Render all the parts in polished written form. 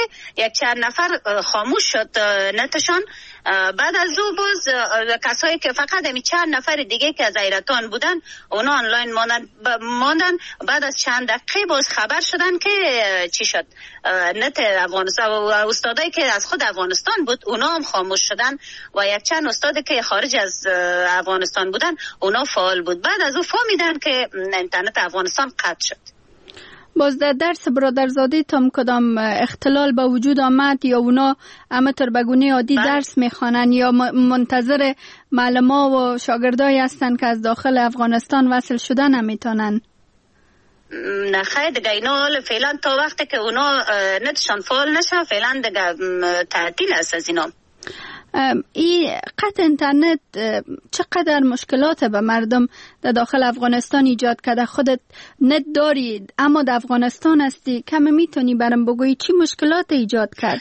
یک چند نفر خاموش شد نتشان. بعد از او باز کسایی که فقط همی چند نفر دیگه که از حیرتان بودن اونا آنلاین ماندن. بعد از چند دقیقه باز خبر شدن که چی شد، نت افغانستان و استادایی که از خود افغانستان بود اونا هم خاموش شدن و یک چند استادی که خارج از افغانستان بودن اونا فعال بود. بعد از او فهمیدن که اینترنت افغانستان قطع شد. باز در درس برادرزاده تام کدام اختلال به وجود آمد یا اونا همطور بگونه عادی درس میخوانن یا منتظر معلما و شاگردای هستن که از داخل افغانستان وصل شدن نمیتونن؟ نه خیر دیگه اینا فعلا تا وقتی که اونا نتشان فعال نشه فعلا دیگه تعطیل است از اینا. این قطع اینترنت چقدر مشکلات به مردم در داخل افغانستان ایجاد کرده؟ خودت نت داری اما در افغانستان هستی، کم میتونی برام بگویی چی مشکلات ایجاد کرد؟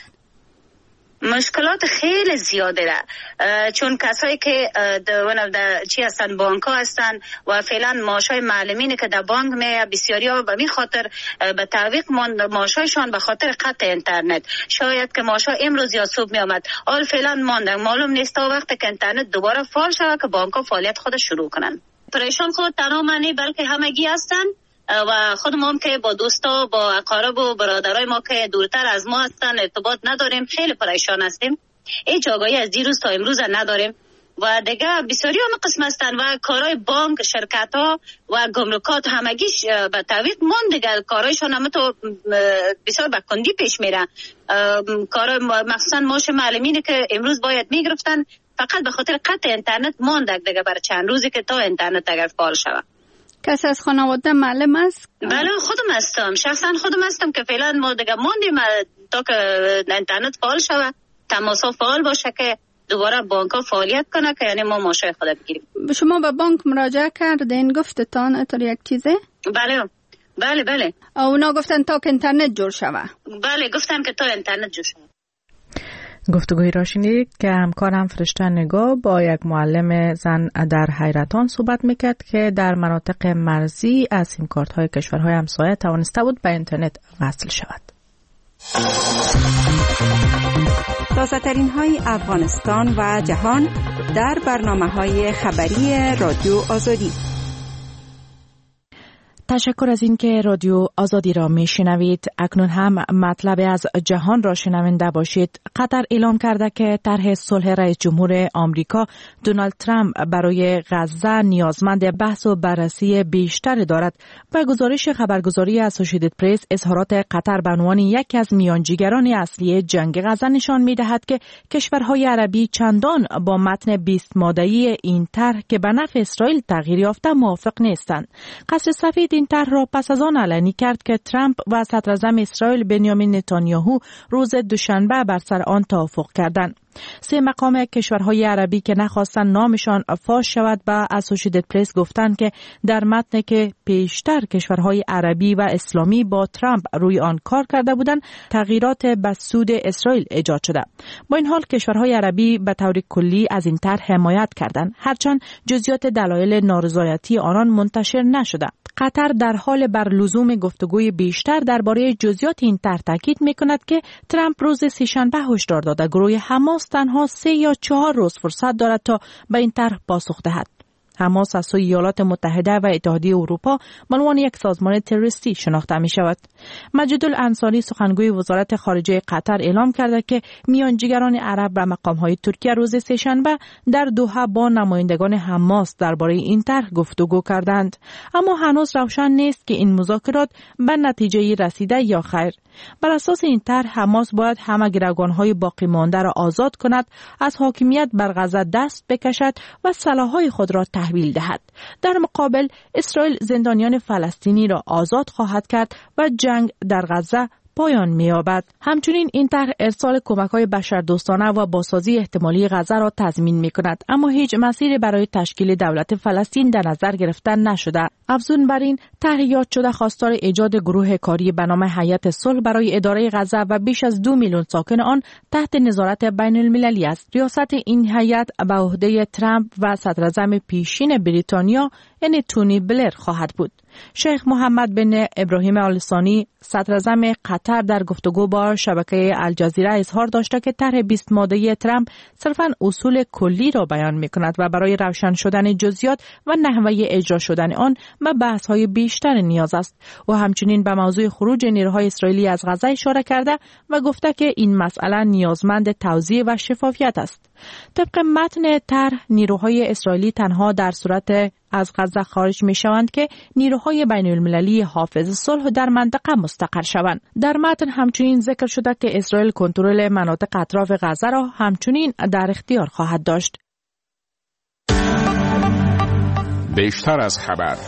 مشکلات خیلی زیاده ده، چون کسایی که چی هستن بانک ها هستن و فعلا معاشای معلمینه که در بانک بسیاری ها به خاطر به تعویق معاشایشان به خاطر قطع اینترنت، شاید که معاشای امروز یا صبح می آمد حال فعلا ماندن، معلوم نیست تا وقتی که اینترنت دوباره فعال شود که بانک ها فعالیت خود شروع کنن. پریشان خود تنها منی بلکه همگی هستن و خودم هم که با دوستا با اقارب و برادرای ما که دورتر از ما هستن ارتباط نداریم، خیلی پریشان هستیم. هیچ آگاهی از دیروز تا امروز نداریم و دیگه بسیاری هم قسم هستن و کارهای بانک، شرکت ها و گمرکات همگیش به تعویق ماند دیگه. کارهایشان هم تو بسیار به کندی پیش میره. کار مخصوصا معاش معلمینی که امروز باید میگرفتن فقط به خاطر قطع اینترنت ماند دیگه برای چند روزی که تا اینترنت اگر فعال شود. کسی از خانواده معلم است؟ بله خودم هستم، شخصا خودم هستم که فعلا ما دیگه ماندیم تا که اینترنت فعال شود، تماسا فعال باشه که دوباره بانک ها فعالیت کنه که یعنی ما ماشای خود بگیریم. شما به بانک مراجعه کردین گفتتان اتر یک چیزه؟ بله. اونا گفتن تا که اینترنت جور شود؟ بله گفتن که تا اینترنت جور شود. گفتگوی را شنید که همکارم فرشته نگاه با یک معلم زن در حیرتان صحبت میکرد که در مناطق مرزی از سیم کارت های کشورهای همسایه توانسته بود به اینترنت وصل شود. تازه ترین های افغانستان و جهان در برنامه های خبری رادیو آزادی. تشکر از این که رادیو آزادی را میشنوید. اکنون هم مطلب از جهان را شنونده باشید. قطر اعلام کرده که طرح صلح رئیس جمهور آمریکا دونالد ترامپ برای غزه نیازمند بحث و بررسی بیشتر دارد. با گزارش خبرگزاری اسوسییتد پرس، اظهارات قطر به عنوان یکی از میانجیگران اصلی جنگ غزه نشان می‌دهد که کشورهای عربی چندان با متن 20 ماده‌ای این طرح که به نفع اسرائیل تغییر یافته موافق نیستند. قصر سفید این طرح را پس از آن علنی کرد که ترامپ و صدراعظم اسرائیل بنیامین نتانیاهو روز دوشنبه بر سر آن توافق کردند. سه مقام کشورهای عربی که نخواستند نامشان فاش شود به اسوسییتد پرس گفتند که در متن که پیشتر کشورهای عربی و اسلامی با ترامپ روی آن کار کرده بودند تغییرات به سود اسرائیل ایجاد شده. با این حال کشورهای عربی به طور کلی از این طرح حمایت کردند، هرچند جزئیات دلایل نارضایتی آنان منتشر نشده. قطر در حال بر لزوم گفتگوی بیشتر درباره جزئیات این طرح تاکید می‌کند که ترامپ روز سه‌شنبه هشدار داده گروه حماس تنها 3 یا 4 روز فرصت دارد تا به این طرح پاسخ دهد. حماس از سوی ایالات متحده و اتحادیه اروپا به عنوان یک سازمان تروریستی شناخته می شود. مجید الانصاری سخنگوی وزارت خارجه قطر اعلام کرده که میانجیگران عرب و مقام‌های ترکیه روز سه‌شنبه در دوحه با نمایندگان حماس درباره این طرح گفتگو کردند، اما هنوز روشن نیست که این مذاکرات به نتیجه رسیده یا خیر. بر اساس این طرح حماس باید همه گروگان‌های باقی مانده را آزاد کند، از حاکمیت بر غزه دست بکشد و سلاح‌های خود را تحویل دهد. در مقابل اسرائیل زندانیان فلسطینی را آزاد خواهد کرد و جنگ در غزه پایان می‌یابد. همچنین این طرح ارسال کمک‌های بشردوستانه و بازسازی احتمالی غزه را تضمین می‌کند، اما هیچ مسیری برای تشکیل دولت فلسطین در نظر گرفته نشده. افزون بر این، طرح یاد شده خواستار ایجاد گروه کاری به نام هیئت صلح برای اداره غزه و بیش از 2 میلیون ساکن آن تحت نظارت بین‌المللی است. ریاست این هیئت به عهده ترامپ و صدراعظم پیشین بریتانیا یعنی تونی بلر خواهد بود. شیخ محمد بن ابراهیم آل ثانی صدر اعظم قطر در گفتگو با شبکه الجزیره اظهار داشته که طرح 20 ماده‌ای ترامپ صرفاً اصول کلی را بیان می‌کند و برای روشن شدن جزئیات و نحوه اجرا شدن آن به بحث‌های بیشتر نیاز است. و همچنین به موضوع خروج نیروهای اسرائیلی از غزه اشاره کرده و گفته که این مسئله نیازمند توضیح و شفافیت است. طبق متن طرح نیروهای اسرائیلی تنها در صورت از غزه خارج می شوند که نیروهای بین المللی حافظ صلح در منطقه مستقر شوند. در متن همچنین ذکر شده که اسرائیل کنترل مناطق اطراف غزه را همچنین در اختیار خواهد داشت. بیشتر از خبر.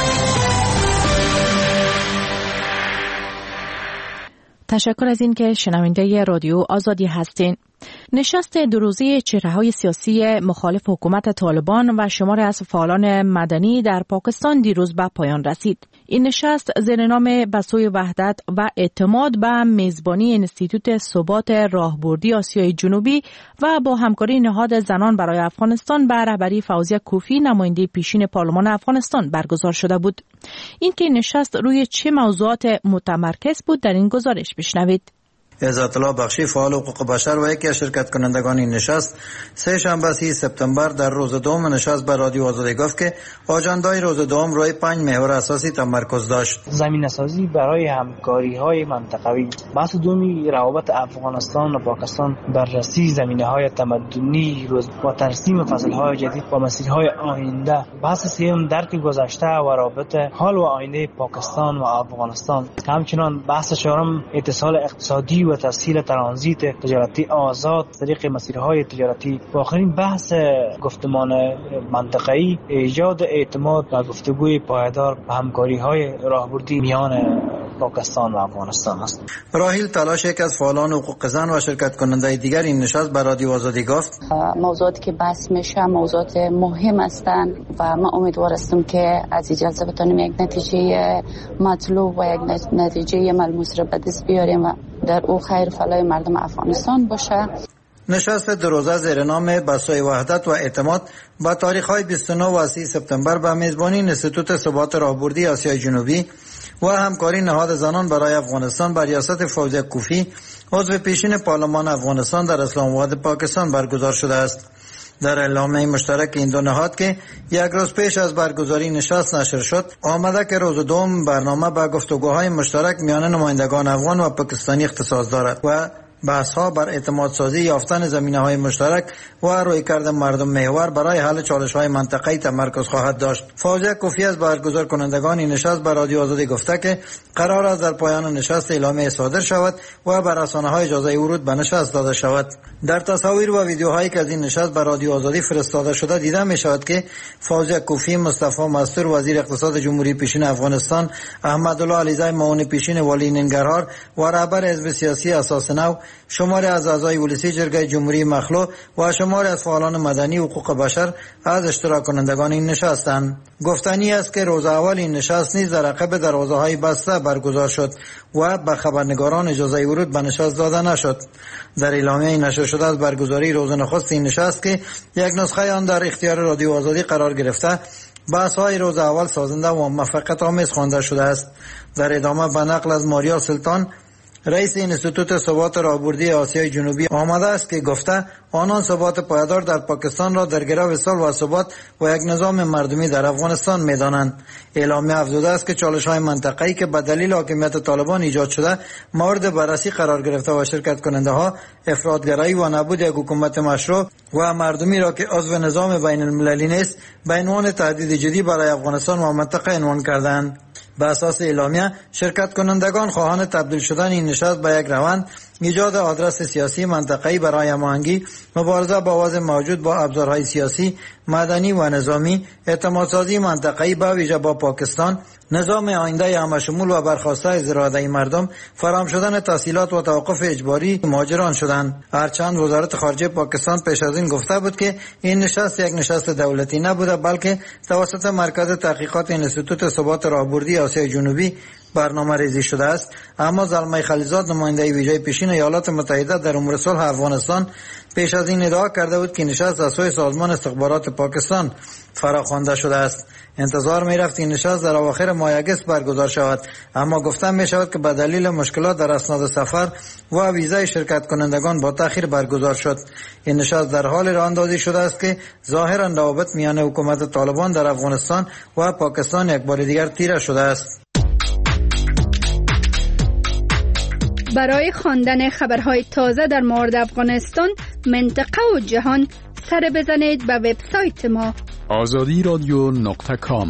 تشکر از این که شنونده رادیو آزادی هستین. نشست دو روزه چهره‌های سیاسی مخالف حکومت طالبان و شماری از فعالان مدنی در پاکستان دیروز به پایان رسید. این نشست زیر نام به سوی وحدت و اعتماد به میزبانی انستیتوت ثبات راهبردی آسیای جنوبی و با همکاری نهاد زنان برای افغانستان به رهبری فوزیه کوفی نماینده پیشین پارلمان افغانستان برگزار شده بود. این که نشست روی چه موضوعات متمرکز بود در این گزارش بشنوید. عزت الله بخشی فعال حقوق بشر و یکی از شرکت کنندگان این نشست سه شنبه 30 سپتامبر در روز دوم نشست به رادیو آزادی گفت که آجندای روز دوم روی 5 محور اساسی تمرکز داشت. زمینه‌سازی برای همکاری‌های منطقوی، بحث دومی روابط افغانستان و پاکستان، بررسی زمینه‌های تمدنی و ترسیم فصل‌های جدید و مسیرهای آینده، بحث سوم درک گذشته و رابطه حال و آینده پاکستان و افغانستان، همچنین بحث چهارم اتصال اقتصادی و تسهیل ترانزیت تجارتی آزاد طریق مسیرهای تجارتی و آخرین بحث گفتمان منطقه‌ای ایجاد اعتماد و گفتگوی پایدار و همکاری‌های راهبردی میان پاکستان و افغانستان است. راهیل تلاش یک از فعالان حقوق زن و شرکت کننده دیگر این نشست به رادیو آزادی گفت موضوعاتی که بحث میشه موضوعات مهم هستند و ما امیدوار هستم که از اجازه بتونیم یک نتیجه مطلوب و یک نتیجه ملموس را به دست بیاریم و در او خیر فلاح مردم افغانستان باشه. نشست دو روزه زیر نام بسای وحدت و اعتماد با تاریخ‌های 29 و 30 سپتامبر به میزبانی انستیتوت ثبات راهبردی آسیای جنوبی و همکاری نهاد زنان برای افغانستان بر ریاست فوزیه کوفی عضو پیشین پارلمان افغانستان در اسلام آباد پاکستان برگزار شده است. در اعلامیه مشترک این دو نهاد که یک روز پیش از برگزاری نشست نشر شد آمده که روز دوم برنامه به گفتگوهای مشترک میان نمایندگان افغان و پاکستانی اختصاص دارد و بحث‌ها بر اعتماد سازی یافتن زمینه‌های مشترک و رویکرد مردم محور برای حل چالش‌های منطقه‌ای تمرکز خواهد داشت. فوزیه کوفی از برگزار کنندگان این نشست به رادیو آزادی گفته که قرار است در پایان نشست اعلامیه صادر شود و بر رسانه‌های اجازه ورود به نشست داده شود. در تصاویر و ویدیوهایی که از این نشست به رادیو آزادی فرستاده شده دیده می‌شود که فوزیه کوفی، مصطفی مستور وزیر اقتصاد جمهوری پیشین افغانستان، احمدالله علیزی معاون پیشین والی ننگرهار و رهبر حزب سیاسی اساس نو، شماری از اعضای ولسی جرگه جمهوری مخلوع و شماری از فعالان مدنی حقوق بشر از اشتراک کنندگان این نشستند. گفتنی است که روز اول این نشست نیز در عقب دروازه‌های بسته برگزار شد و به خبرنگاران اجازه ورود به نشست داده نشد. در اعلامیه نشر شده از برگزاری روز نخست این نشست که یک نسخه آن در اختیار رادیو آزادی قرار گرفته، بحث‌های روز اول سازنده و موفقیت آمیز خوانده شده است. در ادامه به نقل از ماریا سلطان رئیس انستیتوت ثبات راهبردی آسیای جنوبی آمده است که گفته آنان ثبات پایدار در پاکستان را در گرو صلح و ثبات و یک نظام مردمی در افغانستان می‌دانند. اعلامیه افزوده است که چالش‌های منطقه‌ای که به دلیل حاکمیت طالبان ایجاد شده مورد بررسی قرار گرفته و شرکت کننده‌ها افراط‌گرایی و نبود یک حکومت مشروع و مردمی را که عضو نظام بین المللی نیست به عنوان تهدید جدی برای افغانستان و منطقه عنوان کردند. به اساس اعلامیه شرکت کنندگان خواهان تبدیل شدن این نشست به یک روند ایجاد آدرس سیاسی منطقه‌ای برای هماهنگی، مبارزه با وضع موجود با ابزارهای سیاسی، مدنی و نظامی، اعتمادسازی منطقه‌ای به ویژه با پاکستان، نظام آینده همشمول و برخواسته از اراده مردم، فراهم شدن تسهیلات و توقف اجباری مهاجران شدند. هرچند وزارت خارجه پاکستان پیش از این گفته بود که این نشست یک نشست دولتی نبوده بلکه توسط مرکز تحقیقات انستیتوت ثبات راهبردی آسیای جنوبی برنامه ریزی شده است، اما زلمه خلیزاد نماینده ویژه پیشین ایالات متحده در امور صلح افغانستان پیش از این ادعا کرده بود که نشست از سوی سازمان استخبارات پاکستان فراخوانده شده است. انتظار می رفت این نشست در اواخر مایگس برگزار شود، اما گفته می شود که به دلیل مشکلات در اسناد سفر و ویزای شرکت کنندگان با تأخیر برگزار شد. این نشست در حال راه اندازی شده است که ظاهرا روابط میان حکومت طالبان در افغانستان و پاکستان یک بار دیگر تیره شده است. برای خواندن خبرهای تازه در مورد افغانستان، منطقه و جهان، سر بزنید به وبسایت ما azadi.com.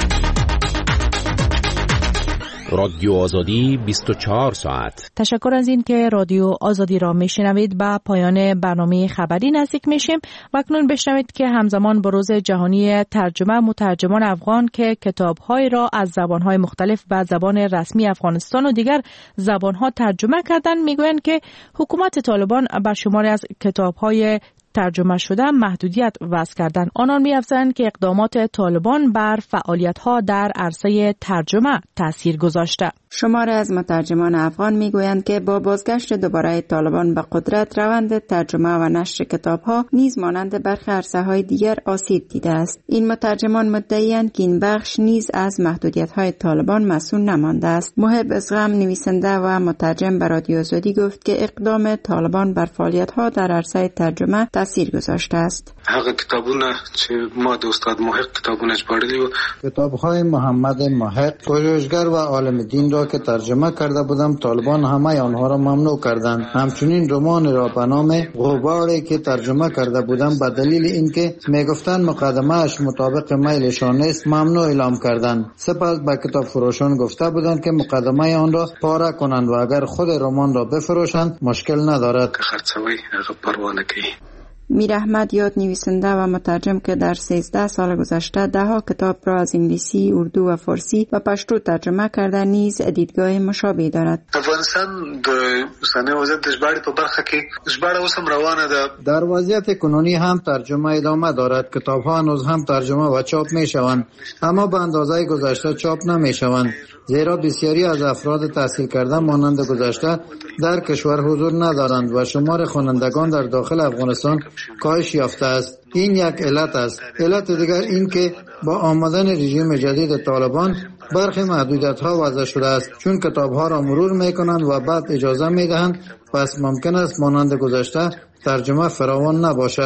رادیو آزادی 24 ساعت. تشکر از این که رادیو آزادی را میشنوید. به پایان برنامه خبری نزدیک میشیم و اکنون بشنوید که همزمان با روز جهانی ترجمه، مترجمان افغان که کتاب‌های را از زبان‌های مختلف به زبان رسمی افغانستان و دیگر زبان‌ها ترجمه کردن، میگویند که حکومت طالبان بر شماری از کتاب‌های ترجمه شده محدودیت وضع کردن. آنان می‌افزایند که اقدامات طالبان بر فعالیت‌ها در عرصه ترجمه تأثیر گذاشته. شماری از مترجمان افغان میگویند که با بازگشت دوباره طالبان به قدرت، روند ترجمه و نشر کتاب‌ها نیز مانند برخی عرصه‌های دیگر آسیب دیده است. این مترجمان مدعی‌اند که این بخش نیز از محدودیت‌های طالبان مسئول نمانده است. محب ازغم، نویسنده و مترجم به رادیو آزادی گفت که اقدام طالبان بر فعالیت‌ها در عرصه ترجمه تأثیر گذاشته است. هغه کتابونه چې ما د استاد محق کتابونه ژباړلي وو، کتاب‌های محمد محق، پژوهشگر و عالم دین را که ترجمه کرده بودم، طالبان همه آنها را ممنوع کردند. همچنین رمان را به نام غباری که ترجمه کرده بودم به دلیل اینکه میگفتند مقدمه اش مطابق میلشان است، ممنوع اعلام کردند. سپس به کتاب فروشان گفته بودند که مقدمه آن را پاره کنند و اگر خود رمان را بفروشند مشکل ندارد. خرڅوي هغه پروا نه کوي. میر احمد یاد، نویسنده و مترجم که در 13 سال گذشته ده‌ها کتاب را از انگلیسی، اردو و فارسی و پشتو ترجمه کرده، نیز دیدگاه مشابه دارد. افغانستان د اوسنی وضعیت د ژباړې په برخه کې ژباړه اوس هم روانه ده. در وضعیت کنونی هم ترجمه ادامه دارد. کتاب‌ها هنوز هم ترجمه و چاپ می‌شوند، اما به اندازه گذشته چاپ نمی‌شوند، زیرا بسیاری از افراد تحصیل کرده مانند گذشته در کشور حضور ندارند و شمار خوانندگان در داخل افغانستان کاهش یافته است. این یک علت است. علت دیگر این که با آمدن رژیم جدید طالبان برخی محدودیت‌ها وضع شده است، چون کتاب‌ها را مرور می‌کنند و بعد اجازه می‌دهند، پس ممکن است مانند گذشته ترجمه فراوان نباشد.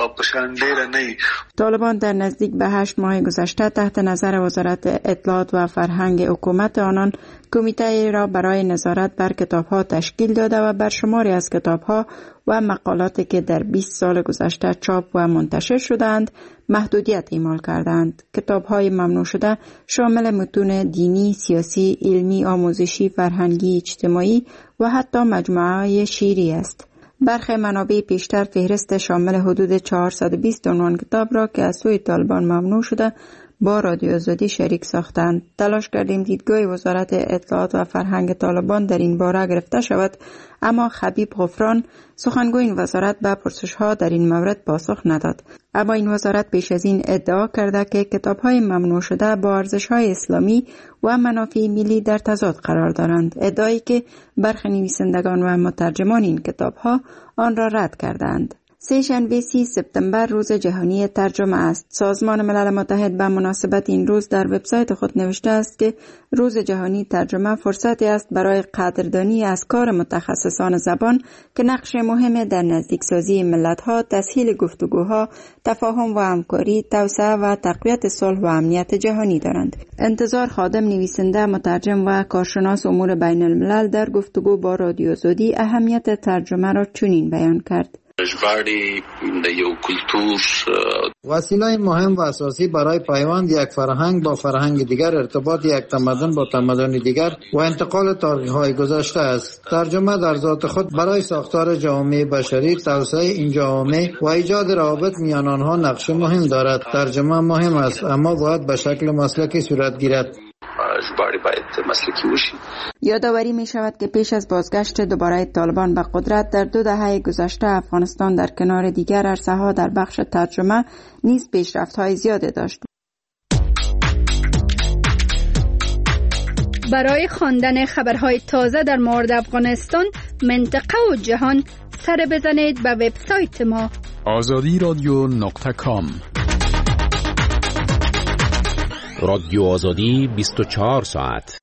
طالبان در نزدیک به 8 ماه گذشته تحت نظر وزارت اطلاعات و فرهنگ حکومت آنان کمیته را برای نظارت بر کتاب‌ها تشکیل داده و بر شماری از کتاب‌ها و مقالاتی که در 20 سال گذشته چاپ و منتشر شدند محدودیت اعمال کردند. کتاب‌های ممنوع شده شامل متون دینی، سیاسی، علمی، آموزشی، فرهنگی، اجتماعی و حتی مجموعه‌های شعری است. برخی منابع پیشتر فهرست شامل حدود 420 عنوان کتاب را که از سوی طالبان ممنوع شده با رادیو آزادی شریک ساختند. تلاش کردیم دیدگاه وزارت اطلاعات و فرهنگ طالبان در این باره گرفته شود، اما خبیب غفران، سخنگوی این وزارت، به پرسش‌ها در این مورد پاسخ نداد. اما این وزارت پیش از این ادعا کرده که کتاب‌های ممنوع شده با ارزش‌های اسلامی و منافع ملی در تضاد قرار دارند، ادعایی که برخی نویسندگان و مترجمان این کتاب‌ها آن را رد کردند. سه‌شنبه 30 سپتامبر روز جهانی ترجمه است. سازمان ملل متحد به مناسبت این روز در وبسایت خود نوشته است که روز جهانی ترجمه فرصتی است برای قدردانی از کار متخصصان زبان که نقش مهم در نزدیکسازی ملت‌ها، تسهیل گفتگوها، تفاهم و همکاری، توسعه و تقویت صلح و امنیت جهانی دارند. انتظار خادم، نویسنده، مترجم و کارشناس امور بین الملل در گفتگو با رادیو آزادی اهمیت ترجمه را چنین بیان کرد: وسیله مهم و اساسی برای پیوند یک فرهنگ با فرهنگ دیگر، ارتباط یک تمدن با تمدن دیگر و انتقال تاریخ‌های گذشته است. ترجمه در ذات خود برای ساختار جامعه بشری، توسعه این جامعه و ایجاد روابط میان آنها نقش مهم دارد. ترجمه مهم است، اما باید به شکل مسلکی صورت گیرد. یادآوری می شود که پیش از بازگشت دوباره طالبان به قدرت در 2 دهه گذشته افغانستان در کنار دیگر عرصه‌ها در بخش ترجمه نیز پیشرفت‌های زیاده داشت. برای خواندن خبرهای تازه در مورد افغانستان، منطقه و جهان، سر بزنید به وبسایت ما azadi.com. رادیو آزادی 24 ساعت.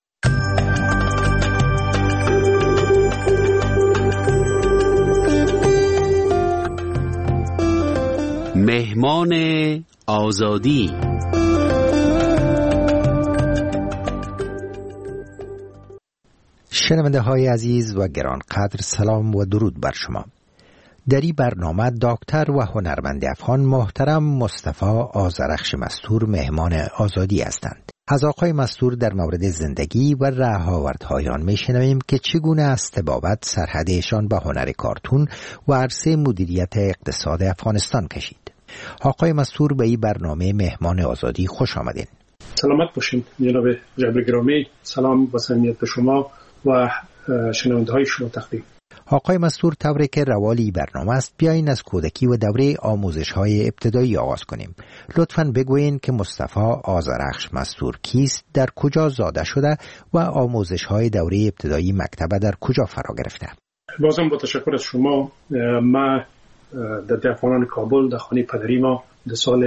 مهمان آزادی. شنونده های عزیز و گرانقدر، سلام و درود بر شما. در این برنامه دکتر و هنرمند افغان محترم مصطفی آذرخش مستور مهمان آزادی هستند. از آقای مستور در مورد زندگی و رهاوردهای آن میشنویم که چگونه از طبابت سرحدشان به هنر کارتون و عرصه مدیریت اقتصاد افغانستان کشید. آقای مستور به این برنامه مهمان آزادی خوش آمدین. سلامت باشین جناب جبر گرامی. سلام و صمیمیت به شما و شنونده های شما تقدیم. آقای مستور، طوری که روالی برنامه است، بیاین از کودکی و دوره آموزش های ابتدایی آغاز کنیم. لطفاً بگویین که مصطفی آذرخش مستور کیست، در کجا زاده شده و آموزش های دوره ابتدایی مکتب در کجا فرا گرفته؟ بازم با تشکر از شما. ما در دهقانان کابل در خانه پدری ما در سال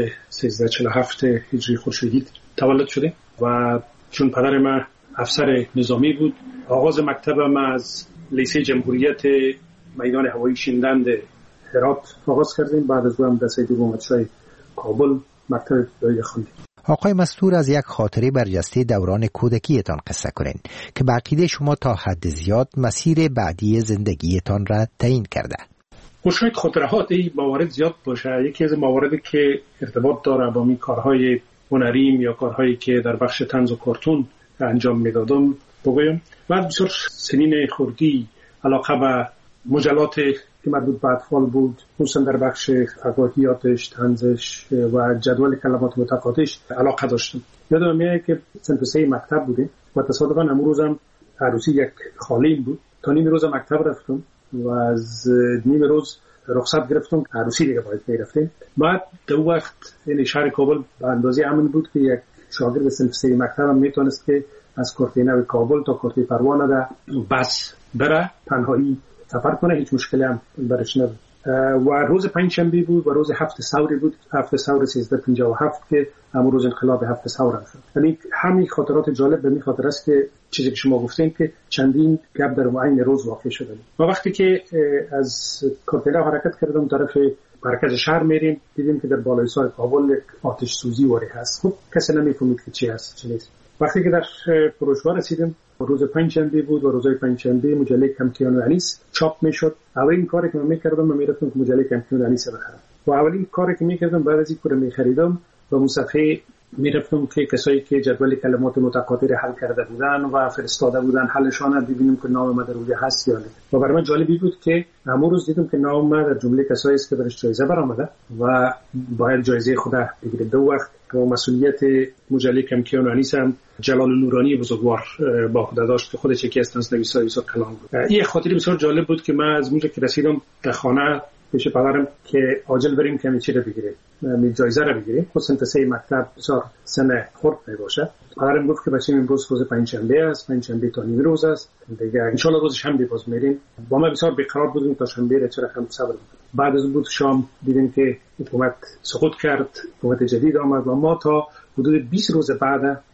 1347 هجری خورشیدی تولد شده و چون پدر ما افسر نظامی بود، آغاز مکتب ما از لیسه جمهوریت میدان هوایی شیندند هرات آغاز کردیم. بعد از اون در سید دومتشای کابل مکتب ابتدایی خواندیم. آقای مستور، از یک خاطره برجسته دوران کودکیتان قصه کنین که به عقیده شما تا حد زیاد مسیر بعدی زندگیتان را تعیین کرده. شاید خاطرات این موارد زیاد باشه. یکی از مواردی که ارتباط داره با این کارهای هنریم یا کارهایی که در بخش طنز و کارتون انجام میدادم بگویم. بعد بسیار سنین خردی علاقه به مجلات که مربوط به اطفال بود، خصوصا در بخش فکاهیاتش، طنزش و جدول کلمات متقاطعش علاقه داشتم. یادم میاد که صنف 3 مکتب بودیم و تصادفاً امروزم عروسی یک خالیم بود. تا نیم روز مکتب رفتم و از نیم روز رخصت گرفتم. عروسی دیگه باید میرفتیم. بعد در وقت این شهر کابل به اندازه امن بود که یک شاگرد صنف 3 مکتب هم میتونست که از کورتینه کابل تا کورتی پروانه ده بس بره تنهایی سفر کنه، هیچ مشکلی هم برش نبود. و روز پنجشنبه بود و روز هفت ثوری بود، هفت ثور 1357 که همون روز انقلاب هفت ثور هم شد. یعنی همین خاطرات جالب به می خاطر است که چیزی که شما گفتین که چندین گپ در عین روز واقع شده. و وقتی که از کورتینه حرکت کردم طرف مرکز شهر میریم، دیدیم که در بالای سر کابل آتش سوزی واری هست. خب کسی نمیفهمید که چی هست چی نیست. وقتی که در فروشگاه رسیدیم، روز پنجشنبه بود و روزهای پنجشنبه مجله کمکیان و انیس چاپ میشد. اولین کاری که من میکردم من میرفتم که مجله کمکیان و انیس بخرم و اولین کاری که میکردم بعد از اینکه رو میخریدم و اون صفحه میرفتم که کسایی که جدول کلمات متقاطع حل کرده بودن و فرستاده بودن حلشان رو ببینیم که نام ما در روی هست یا نه. و برای من جالبی بود که امروز دیدم که نام ما در جمله کسایی است که برش جایزه برآمده و باید جایزه خود بگیره. دو وقت که مسئولیت مجله کمکیان و انیس هم جلال نورانی بزرگوار با عهده داشت که خودش یکی از نویسای بسیار کلان بود. این خاطره بسیار جالب بود که من از اونجا که رسیدم در خانه پیش پدرم که عاجل بریم که چی رو بگیریم، می جایزه رو بگیریم. خود صنف 3 مکتب بسیار سن خرد میباشه. پدرم گفت که بچه‌م امروز روز پنجشنبه است، پنجشنبه تا نیم روز است دیگه، ان شاء الله روز شنبه باز میریم. با ما بسیار بیقرار بودیم تا شنبه را چرا هم صبر بود. بعد از بود شام دیدیم که حکومت سقوط کرد، حکومت جدید آمد و ما تا حدود 20 روز بعد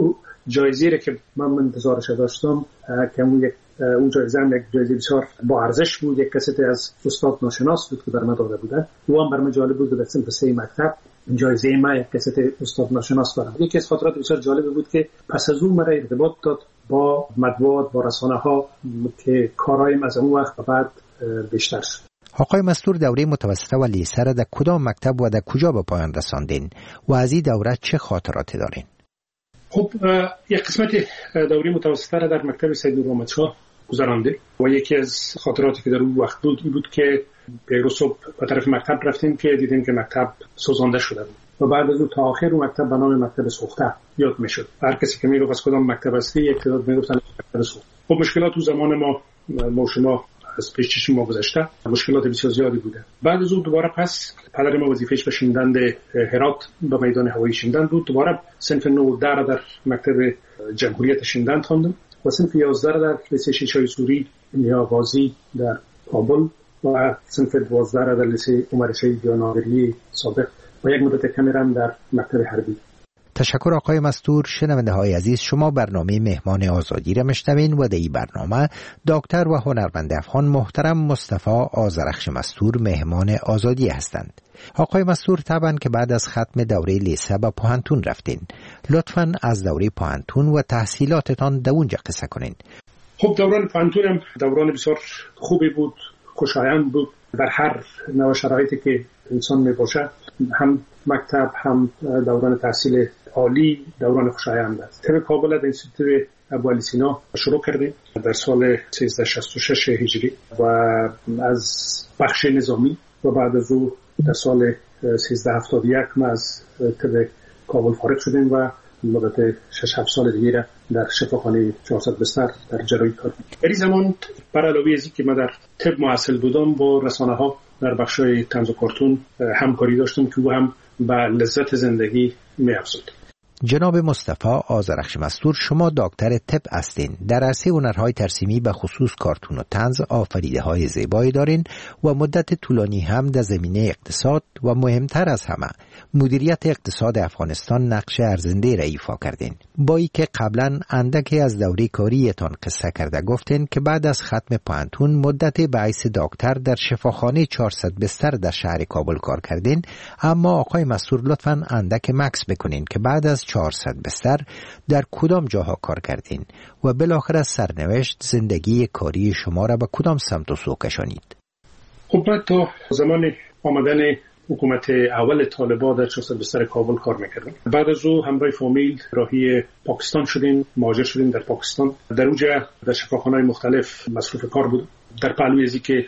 جایزه را که من انتظارش داشتم که اون جایزه هم یک جایزه بسیار با ارزش بود، یک کسیت از استاد ناشناس بود که بر ما داده بودن. او هم بر من جالب بود. در صنف 3 مکتب جایزه ما یک کسیت استاد ناشناس دارم. یکی از خاطرات بسیار جالب بود که پس از اون مرا ارتباط داد با مطبوعات، با رسانه ها که کارایم از اون وقت بعد بیشتر شد. آقای مستور، دوره متوسطه و لیسه را در کدام مکتب و در کجا به پایان رساندین و از این دوره چه خاطراتی دارین؟ خب یک قسمت دوره متوسطه را در مکتب سید نورآمدشاه گذرانده و یکی از خاطراتی که در اون وقت بود این بود که پیرو صبح به طرف مکتب رفتیم که دیدیم که مکتب سوزانده شده بود و بعد از اون تا آخر اون مکتب به نام مکتب سوخته یاد میشد. هر کسی که میگفت از کدام مکتب هستی یک تعداد میگفتن مکتب سوخته. خب مشکلات تو زمان ما شما از پیش چشم ما گذشته، مشکلات بسیار زیادی بوده. بعد از اون دوباره پس پدر ما وظیفه‌اش به شیندند هرات به میدان هوایی شیندند بود. دوباره صنف 9 در مکتب جمهوریت شیندند خواندم و صنف 11 در لیسه شیشای سوری یا غازی در کابل و صنف 12 در لیسه عمر شهید یا ناظری سابق و یک مدت کمی هم در مکتب حربی. تشکر آقای مستور. شنونده های عزیز، شما برنامه مهمان آزادی را میشنوین و در این برنامه دکتر و هنرمند افغان محترم مصطفی آذرخش مستور مهمان آزادی هستند. آقای مستور، طبعا که بعد از ختم دوره لیسه به پوهنتون رفتین، لطفاً از دوره پوهنتون و تحصیلاتتان در اونجا قصه کنین. خب دوران پوهنتونم دوران بسیار خوبی بود، خوشایند بود. در هر نوع شرایطی که انسان می باشه، هم مکتب هم دوران تحصیل عالی دوران خوشایند است. طب کابل در انستیتوت ابوعلی سینا شروع کردیم در سال 1366 هجری و از بخش نظامی و بعد از او در سال 1371 ما از طب کابل فارغ شدیم و مدت 6-7 سال دیگه در شفاخانه 400 بستر در جراحی کار کردم. در این زمان بر علاوه از اینکه ما در طب محصل بودم، با رسانه‌ها در بخش‌های طنز و کارتون همکاری داشتم که او هم به لذت زندگی می‌افزود. جناب مصطفی آذرخش مستور، شما دکتر طب هستین. در عرصه هنرهای ترسیمی به خصوص کارتون و طنز آفریده‌های زیبایی دارین و مدت طولانی هم در زمینه اقتصاد و مهمتر از همه مدیریت اقتصاد افغانستان نقش ارزنده را ایفا کردین. با اینکه قبلا اندکی از دوره کاریتان قصه کرده گفتین که بعد از ختم پوهنتون مدت به حیث دکتر در شفاخانه 400 بستر در شهر کابل کار کردین، اما آقای مستور لطفاً اندک مکس بکنین که بعد از 400 بستر در کدام جاها کار کردین و بالاخره سرنوشت زندگی کاری شما را به کدام سمت و سو کشانید؟ خب بعد تا زمان آمدن حکومت اول طالبان در 400 بستر کابل کار میکردم. بعد از او همراه فامیل راهی پاکستان شدیم، مهاجر شدیم در پاکستان. در اونجا در شفاخانه‌های مختلف مصروف کار بودم. در پهلوی ازی که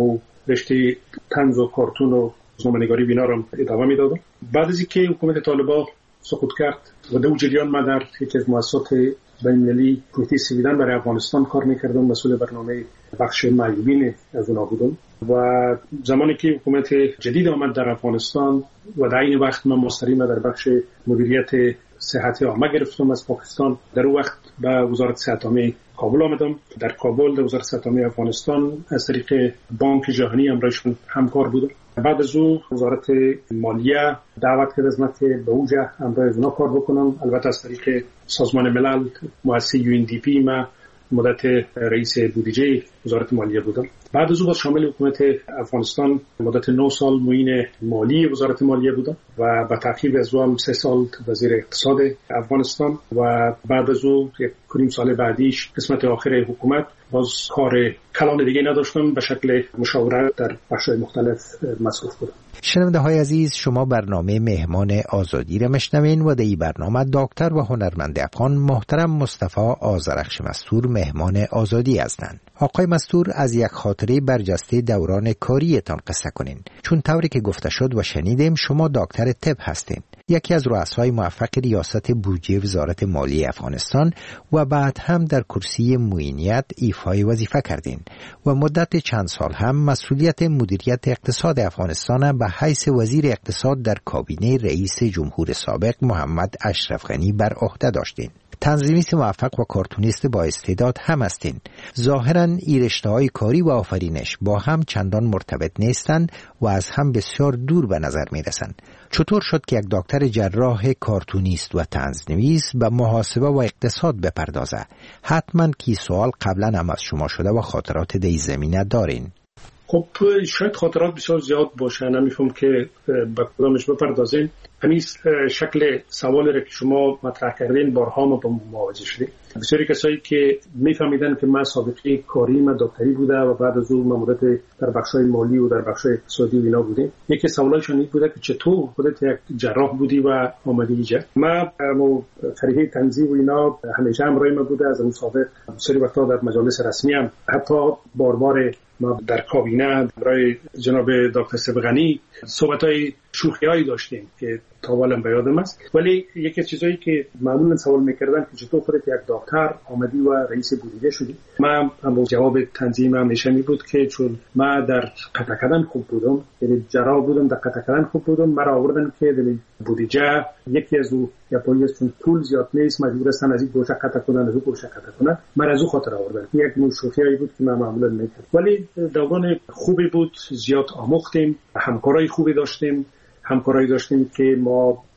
رشته طنز و کارتون و روزنامه‌نگاری بینا را ادامه میدادم. بعد از اینکه حکومت طالبان سقوط کرد و در جریان ما در یکی از مؤسسات بین‌المللی کمیته سویدن برای افغانستان کار میکردم، مسئول برنامه بخش معیوبین از اونها بودم. و زمانی که حکومت جدید آمد در افغانستان و در این وقت من مستقیما در بخش مدیریت صحت عامه گرفتم از پاکستان، در اون وقت به وزارت صحت عامه کابل آمدم. در کابل در وزارت صحت عامه افغانستان از طریق بانک جهانی همراهشون همکار بودم. بعد از او وزارت مالیه دعوت کرد از من که به اونجا همراه اونا کار بکنم. البته از طریق سازمان ملل مؤسسه UNDP ما مدت رئیس بودجه وزارت مالیه بودم. بعد از او باز شامل حکومت افغانستان مدت 9 سال معین مالی وزارت مالیه بودم و به تعقیب از او هم 3 سال وزیر اقتصاد افغانستان و بعد از او 1 سال بعدیش قسمت آخر حکومت باز کار کلان دیگه نداشتم، به شکل مشاورت در بخش‌های مختلف مصروف بودم. شنونده های عزیز، شما برنامه مهمان آزادی را میشنوین و در این برنامه دکتر و هنرمند افغان محترم مصطفی آذرخش مستور مهمان آزادی هستند. آقای مستور، از یک خاطره برجسته دوران کاریتان قصه کنین، چون طوری که گفته شد و شنیدیم شما دکتر طب هستین، یکی از رؤسای موفق ریاست بودجه وزارت مالیه افغانستان و بعد هم در کرسی معینیت ایفای وظیفه کردین و مدت چند سال هم مسئولیت مدیریت اقتصاد افغانستان به حیث وزیر اقتصاد در کابینه رئیس جمهور سابق محمد اشرف غنی بر عهده داشتین. تنظیمیست موفق و کارتونیست با استعداد هم هستین. ظاهراً این رشته‌های کاری و آفرینش با هم چندان مرتبط نیستند و از هم بسیار دور به نظر می‌رسند. چطور شد که یک دکتر جراح کارتونیست و طنزنویس به محاسبه و اقتصاد بپردازه؟ حتماً کی سوال قبلا هم از شما شده و خاطرات در این زمینه دارین. خب شاید خاطرات بسیار زیاد باشه، نمی‌فهم که به کدامش بپردازین. همین شکل سوالی را که شما مطرح کردین بارها ما با مواجه شدیم. بسیاری کسایی که میفهمیدن که من سابقه کاری من دکتری بوده و بعد از اون مدت در بخش‌های مالی و در بخش‌های اقتصادی اینا بودیم، یکی سوالایشون این بوده که چطور خودت یک جراح بودی و آمدی اینجا. من طریق تنظیم و اینا همیشه همراه من بوده از اون سابق. بسیاری وقتا در مجالس رسمی هم حتی بار ما در کابینه برای جناب دکتر سبغانی صحبت‌های شوخی‌هایی داشتیم که تاوالم به یادم است. ولی یکی از چیزایی که معمولا سوال می‌کردن که چطور خودت یک دکتر آمدی و رئیس بودجه شدی، من هم جواب تنظیمم نشانی بود که چون من در قطع کردن خوب بودم، یعنی جراح بودم، در قطع کردن خوب بودم، مرا آوردن که در بودجه یکی از اون یا پلیس چون پول زیاد نیست مجبور هستن از این گوشه قطع کنن از اون گوشه قطع کنن، من از اون خاطر آوردن. یک نوع شوخیایی بود که من معمولا می‌کردم. ولی دوران خوبی بود، زیاد آموختیم، همکارای خوبی داشتیم که ما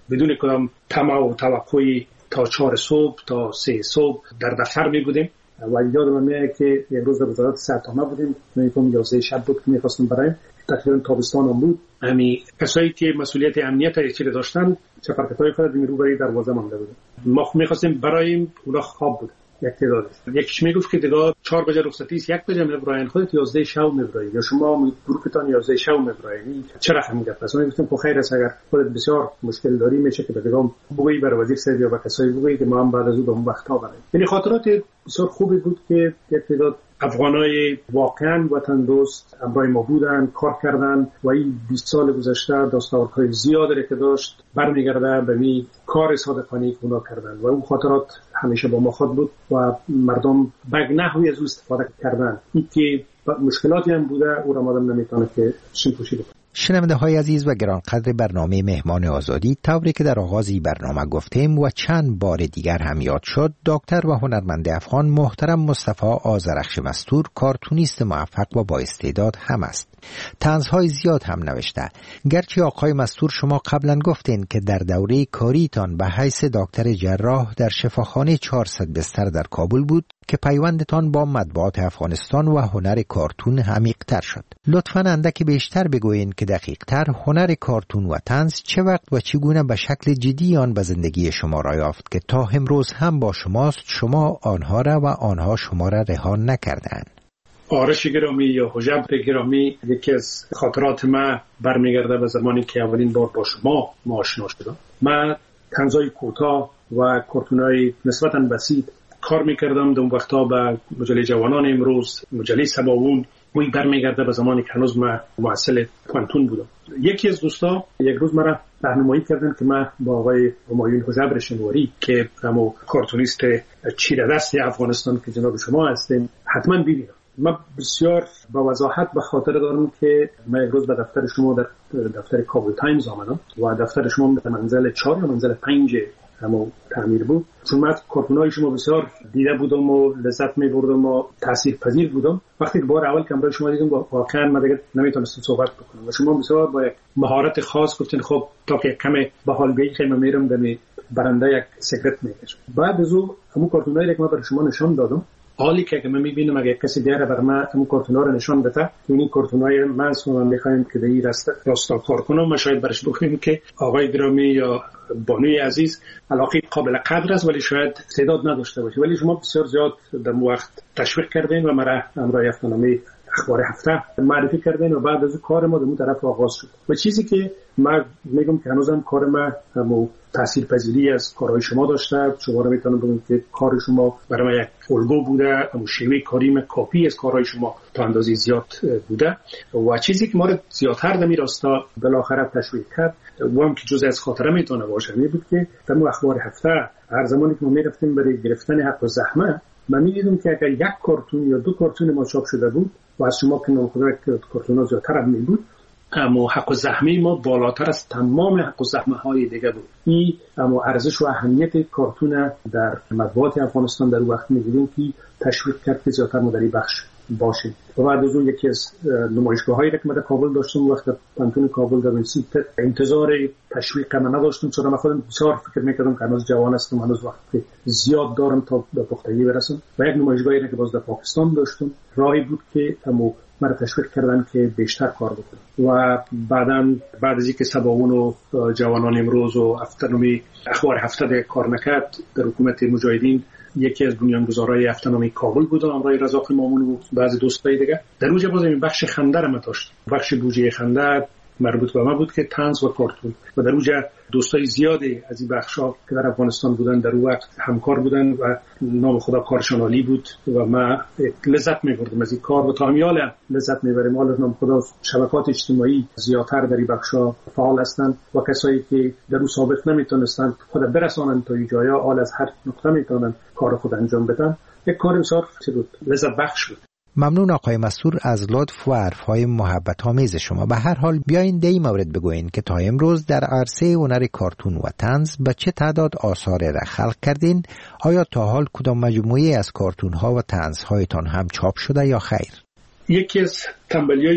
بدون کدام طمع و توقعی تا 4 صبح تا 3 صبح در دفتر می بودیم و یادم میاد که یک روز در وزارت صحت بودیم، میگم 11 شب بود که می‌خواستیم برایم تقریبا تابستان هم بود. همین کسایی که مسئولیت امنیت ایچیل داشتن چپرکتای خود رو برای دروازه مانده بودن. ما می‌خواستیم برایم اونا خواب بود. یک تعدادش یکیش میگفت که دیگه 4 بجه رخصتی است، 1 بجه میبراین، خودت 11 شب میبراین یا شما گروهتان 11 شب میبراین، چرا هم میگفت؟ پس من گفتم خب خیر است، اگر خودت بسیار مشکل داری میشه که دیگه بگویی برای وزیر صحت یا کسایی بگویی که ما هم بعد از اون به اون وقت‌ها بریم. یعنی خاطرات بسیار خوبی بود که یک تعداد افغانای واقعا وطن دوست همراه ما بودن، کار کردن و این 20 سال گذشته دستاوردهای زیادی که داشت برمیگرده به می کار صادقانه که اونا کردن و اون خاطرات همیشه با ما خود بود و مردم به نحوی از او استفاده کردن. این که مشکلاتی هم بوده او را مادم نمیتونه که شنپوشی بکنه. شنونده های عزیز و گرانقدر برنامه مهمان آزادی، طوری که در آغازی برنامه گفتیم و چند بار دیگر هم یاد شد، دکتر و هنرمند افغان محترم مصطفی آذرخش مستور کارتونیست موفق و با استعداد هم است. طنزهای زیاد هم نوشته. گرچه آقای مستور شما قبلا گفتین که در دوره کاریتان به حیث دکتر جراح در شفاخانه 400 بستر در کابل بود که پیوندتان با مطبوعات افغانستان و هنر کارتون عمیق‌تر شد. لطفاً اندکی بیشتر بگویین که دقیق‌تر هنر کارتون و طنز چه وقت و چگونه به شکل جدی آن به زندگی شما را یافت که تا امروز هم با شماست، شما آنها را و آنها شما را رها نکردند. آرش گرامی یا حجب گرامی، یکی از خاطرات ما برمیگرده به زمانی که اولین بار با شما آشنا شدم. من طنزهای کوتاه و کارتونای نسبتاً بسیط کار میکردم. در اون وقتا به مجله جوانان امروز، مجله سباوون، وی برمیگرده به زمانی که هنوز من محصل پانتون بودم. یکی از دوستا یک روز مرا راهنمایی کردن که من با آقای همایون حجبر شنواری که همون کارتونیست چیره دست افغانستان که جناب شما هستین حتما ببینم. من بسیار با وضاحت به خاطر دارم که من یک روز به دفتر شما در دفتر کابل تایمز آمدم و دفتر شما در منزل 4 یا منزل 5 همون تعمیر بود. چون من کارتونای شما بسیار دیده بودم و لذت می‌بردم و تاثیرپذیر بودم. وقتی که بار اول کامرای شما دیدم واقعا من دیگه نمیتونستم صحبت بکنم و شما بسیار با مهارت خاص گفتین خب تا که کم به حال بیخیم میرم دمی برنده یک سیگرت میکشم. بعد از اون همون کارتونایی که من برای شما نشان دادم، حالی که من میبینم اگه کسی دیگه بر من همون کارتونا رو نشان بده، این کارتونای من اصلا میخوایم که در این راستا کار کنم، ما شاید برش بکنیم که آقای گرامی یا بانوی عزیز علاقه قابل قدر است ولی شاید استعداد نداشته باشه، ولی شما بسیار زیاد در وقت تشویق کردین و مرا همراه افتنامه اخبار هفته معرفی کردین و بعد از کار ما در اون طرف آغاز شد. و چیزی که من میگم که هنوزم کار ما همون تاثیرپذیری از کارهای شما داشته. شما رو میتونم بگم که کار شما برای من یک الگو بوده، همون شیوه کاریم کاپی از کارهای شما تا اندازه زیاد بوده و چیزی که ما رو زیادتر در این راستا بالاخره تشویق کرد و هم که جزء از خاطره میتونه باشه این بود که در اخبار هفته هر زمانی که ما میرفتیم برای گرفتن حق و زحمه، من میدیدم که اگر یک کارتون یا 2 کارتون ما چاپ شده بود و از شما که نامخدا کارتون‌ها زیادتر هم بود، اما حق و زحمه ما بالاتر از تمام حق و زحمه های دیگه بود. این اما ارزش و اهمیت کارتون در مطبوعات افغانستان در وقت می‌دیدیم که تشویق کرد که زیادتر ما در این بخش باشیم. و بعد از اون یکی از نمایشگاه‌هایی که من در کابل داشتم وقت پانتون کابل در ونسیت انتظار تشویق من نداشتم، چون من خودم بسیار فکر می‌کردم که هنوز جوان هستم، هنوز وقت زیاد دارم تا به پختگی برسم. و یک نمایشگاهی که باز در پاکستان داشتم راهی بود که اما مرا تشویق کردن که بیشتر کار بکنم. و بعد از اینکه سباوون و جوانان امروز و افتنامی اخبار هفته در کار نکرد در حکومت مجاهدین، یکی از بنیانگذارای افتنامی کابل بودم همراه رضا مامون و بعضی دوستای دیگه. در اونجا باز این بخش خنده رو داشت، بخش بودجه خنده مربوط به ما بود که طنز و کارتون و در اونجا دوستای زیادی از این بخشا که در افغانستان بودن در اون وقت همکار بودن و نام خدا کارشان عالی بود و ما لذت می‌بردیم از این کار و تا همیال لذت می‌بریم. حالا نام خدا شبکات اجتماعی زیادتر در این بخشا فعال هستند و کسایی که در اون سابق نمیتونستند خود برسانند تا این جایا حال از هر نقطه میتونن کار خود انجام بدن. یک کار بسیار لذت بخش بود. ممنون آقای مستور از لطف و حرفهای محبت آمیز شما. به هر حال بیاین در این مورد بگوین که تا امروز در عرصه هنر کارتون و طنز به چه تعداد آثار را خلق کردین؟ آیا تا حال کدام مجموعه از کارتون ها و طنز هایتان هم چاپ شده یا خیر؟ یکی از تنبلیایی که من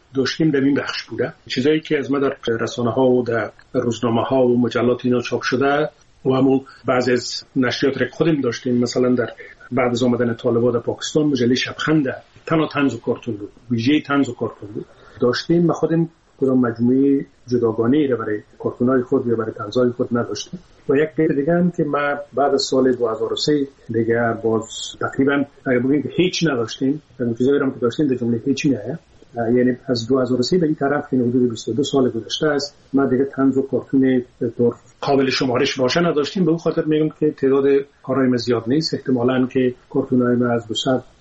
داشتیم در این بخش بوده. چیزایی که از ما در رسانه ها و در روزنامه ها و مجلات اینا چاپ شده و همون بعضی از نشریات را خودم داشتیم. مثلا در بعد از آمدن طالبان در پاکستان مجله شبخند تنها طنز و کارتون بود، ویژه طنز و کارتون بود داشتیم. ما خودم کدام مجموعه جداگانه‌ای را برای کارتون‌های خود یا برای طنزهای خود نداشتیم. و یک بار دیگه هم که ما بعد از سال 2003 دیگه باز تقریبا اگه بگیم که هیچ نداشتیم، اون چیزایی هم که داشتیم در جمله هیچی نه. یعنی از 2003 به این طرف که حدود 22 سال گذشته است ما دیگه طنز و کارتون دور قابل شمارش باشه نداشتیم. به اون خاطر میگم که تعداد کارهای ما زیاد نیست، احتمالاً که کارتونای ما از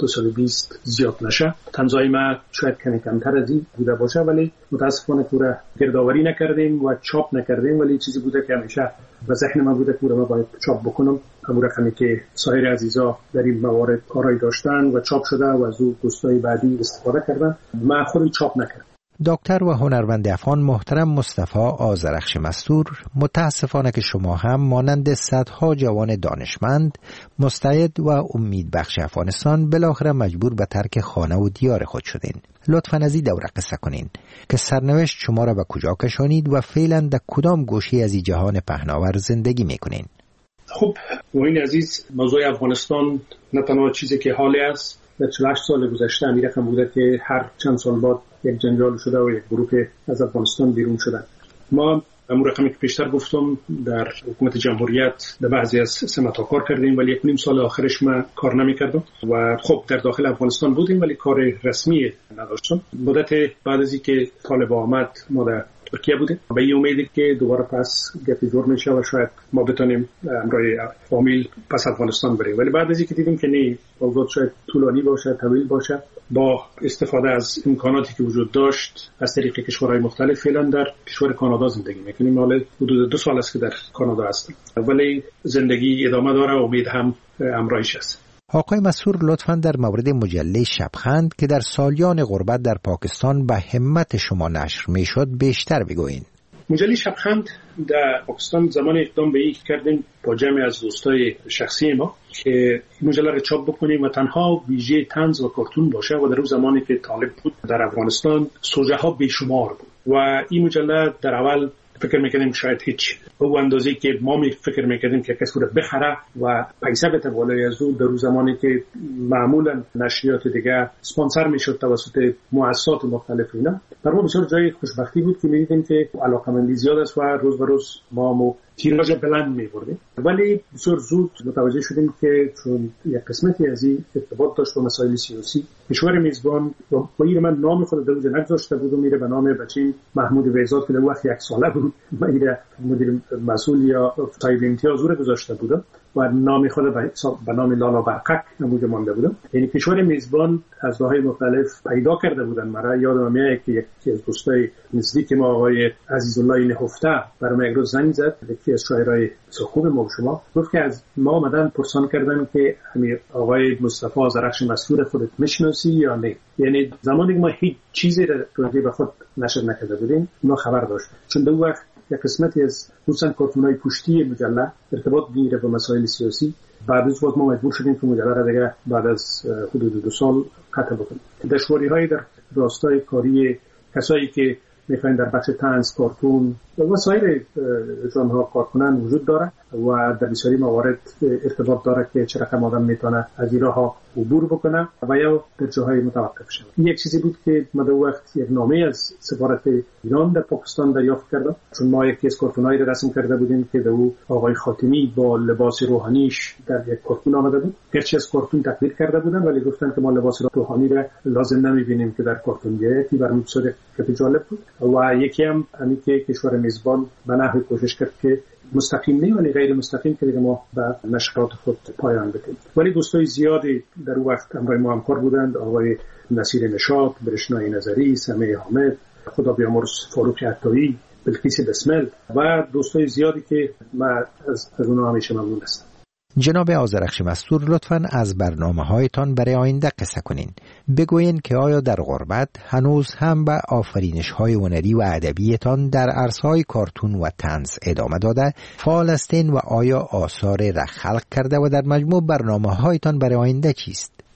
220 زیاد نشه. طنزهای ما شاید کمتر از این بوده باشه، ولی متاسفانه پورا گردآوری نکردیم و چاپ نکردیم. ولی چیزی بوده که همیشه به ذهن من بوده که ما باید چاپ بکنم، همون رقمی که سایر عزیزا در این موارد کارهای داشتن و چاپ شده و از اون دوستای بعدی استفاده کردن. ما خودم چاپ نکردم. دکتر و هنرمند افغان محترم مصطفی آذرخش مستور، متاسفانه که شما هم مانند صدها جوان دانشمند مستعد و امیدبخش افغانستان بالاخره مجبور به ترک خانه و دیار خود شدین. لطفاً از این دوره قصه کنین که سرنوشت شما را به کجا کشانید و فعلا در کدام گوشه از این جهان پهناور زندگی میکنین؟ خب این عزیز، موضوع افغانستان نه تنها چیزی که حالی است، در 48 سال گذشته همین رقم بوده که هر چند سال بعد یک جنجال شده و یک گروه از افغانستان بیرون شدن. ما همون رقمی که پیشتر گفتم در حکومت جمهوریت در بعضی از سمت‌ها کار کردیم، ولی 1.5 سال آخرش ما کار نمی‌کردم و خب در داخل افغانستان بودیم ولی کار رسمی نداشتم. مدت بعد از اینکه طالبان آمد ما در ترکیه بودیم و این امیدی که دوباره پس گپی جور میشه و شاید ما بتونیم همراه فامیل پس افغانستان بریم. ولی بعد از اینکه دیدیم که نه، اوضاع شاید طولانی باشه، طویل باشه، با استفاده از امکاناتی که وجود داشت از طریق کشورهای مختلف، فعلا در کشور کانادا زندگی میکنیم. حالا حدود 2 سال است که در کانادا هستم، ولی زندگی ادامه داره و امید هم همراهش است. آقای مسور، لطفاً در مورد مجله شبخند که در سالیان غربت در پاکستان به همت شما نشر میشد بیشتر بگویید. مجله شبخند در پاکستان زمان اقدام به این کردیم با جمع از دوستای شخصی ما که مجله را چاپ بکنیم و تنها ویژه طنز و کارتون باشه و در اون زمانی که طالب بود در افغانستان سوژه ها بیشمار بود و این مجله در اول فکر میکردیم شاید هیچ او اندازه‌ای که ما فکر میکردیم که کسی رو بخره و پیسه بده بالای از او. در زمانی که معمولا نشریات دیگه اسپانسر میشد توسط مؤسسات مختلف اینا، در ما بسیار جای خوشبختی بود که میدیدیم که علاقمندی زیاد است و روز به روز ما تیراژ بلند می‌بردیم. ولی بسیار زود متوجه شدیم که چون یک قسمتی از این ارتباط داشت با مسائل سیاسی، کشور میزبان با من نام خود در اونجا نگذاشته بود و میره به نام بچین محمود ویزاد که در وقت 1 ساله بود میره مدیر مسئول یا صاحب امتیاز رو گذاشته بود و نام خود به نام لالا برقک نموده مانده بود. یعنی کشور میزبان از راه‌های مختلف پیدا کرده بودن. مرا یادم میاد که یکی از دوستای نزدیک ما آقای عزیزالله نهفته برام یک روز زنگ زد، یکی از شاعرای خوب ما و شما، گفت که از ما اومدن پرسان کردن که همین آقای مصطفی آذرخش مستور خودت میشناسی یا نه. یعنی زمانی که ما هیچ چیزی راجع به خود نشر نکرده بودیم ما خبر داشت، چون در وقت یک قسمتی از خصوصا کارتون‌های پشتی مجله ارتباط می‌گیره با مسائل سیاسی. بعد از وقت ما مجبور شدیم که مجله را دیگه بعد از حدود 2 سال قطع بکنیم. دشواری‌های در راستای کاری کسایی که میخواین در بخش طنز، کارتون و سایر ژانرها کار کنن وجود داره و در بسیاری موارد ارتباط داره که چه رقم آدم میتونه از این راه عبور بکنه و یا در جاهای متوقف شود. این یک چیزی بود که ما در وقت یک نامه از سفارت ایران در پاکستان دریافت کردم، چون ما یکی از کارتونایی را رسم کرده بودیم که در او آقای خاتمی با لباس روحانیش در یک کارتون آمده بود. گرچه از کارتون تقلید کرده بودن ولی گفتن که ما لباس روحانی را لازم نمی‌بینیم که در کارتون بیاید. این برام بسیار جالب بود و یکی هم همین که کشور میزبان به نحوی کوشش کرد که مستقیم نه ولی غیر مستقیم که دیگه ما به نشرات خود پایان بدیم. ولی دوستای زیادی در وقت همراه ما همکار بودند، آقای نصیر نشاط، برشنای نظری، سمیع حامد، خدا بیامرز فاروق عطایی، بلقیس بسمل و دوستای زیادی که من از اونها همیشه ممنون هستم. جناب آذرخش مستور، لطفاً از برنامه‌هایتان برای آینده قصه کنین. بگوین که آیا در غربت هنوز هم به آفرینش‌های هنری و ادبیتان در عرصه‌های کارتون و طنز ادامه داده فعال هستین و آیا آثار را خلق کرده و در مجموع برنامه‌هایتان برای آینده چیست؟